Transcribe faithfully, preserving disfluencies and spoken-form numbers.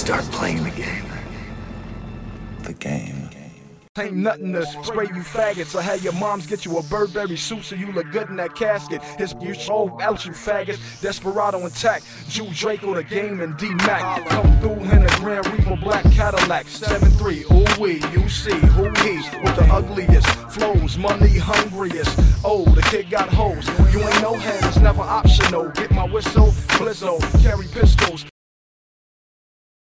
start playing the game. The game. Ain't nothing to spray you faggots or have your moms get you a Burberry suit so you look good in that casket. His you sold out you faggots. Desperado intact. Jew Draco the game and D-Mac. Come through in a Grand Reaper black Cadillac. seven three, ooh wee, you see who he with the ugliest flows, money hungriest. Oh, the kid got hoes. You ain't no hands, never optional. Get my whistle, blizzo, carry pistol.